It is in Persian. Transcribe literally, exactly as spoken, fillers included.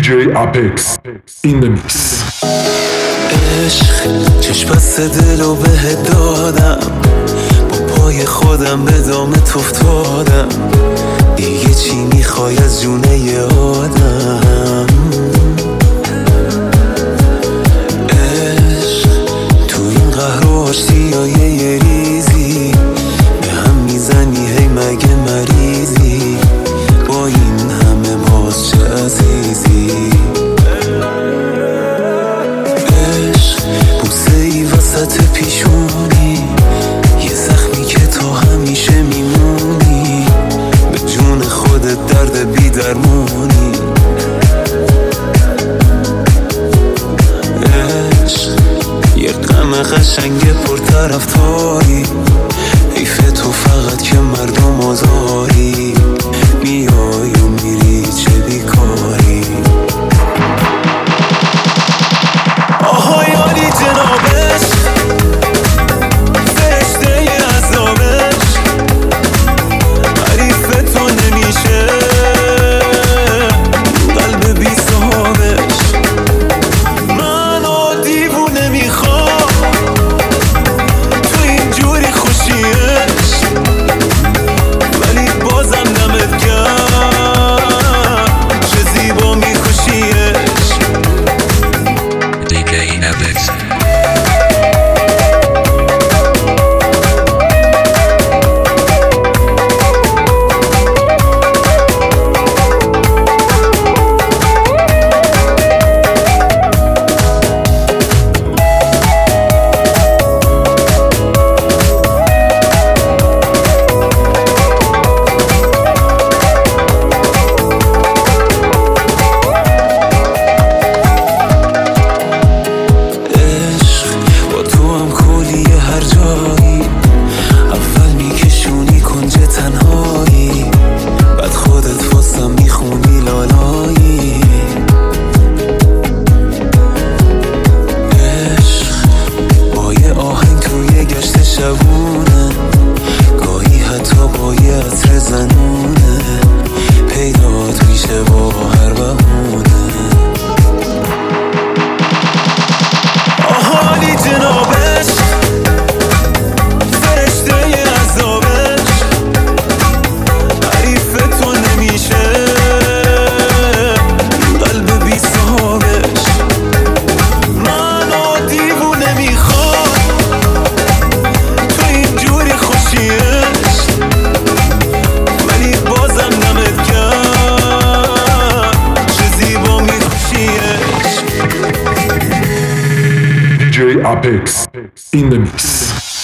دی جی Apex in the mix. عشق چشم بست دلو بهت دادم، با پای خودم به دامت افتادم. دیگه چی میخوای از جونه ی آدم؟ عشق تو این قهر و آشتیای یه ریزی به هم میزنی، هی مگه مریضی؟ با این همه باز چه عزیزی؟ وسط پیشونی یه زخمی که تو همیشه میمونی، به جون خودت درد بی درمونی. عشق یه غم قشنگ پرطرفداری، حیف تو فقط که مردم آزاری. میای و میری چه بیکاری؟ آهای عالی جنابش، فرشته عذابش، حریف تو نمیشه قلب بی صحابش. منو دیوونه میخوام تو اینجوری خوشیش، ولی بازم دمت گرم چه زیبا میکشیش. دی جی Apex. گاهی حتی با یه عطر زنونه پیدات میشه با هر بهونه. آهالی جنابش، فرشته عذابش، حریف تو نمیشه قلب بی صحابش. منو دیوونه میخوام دی جی Apex in the mix.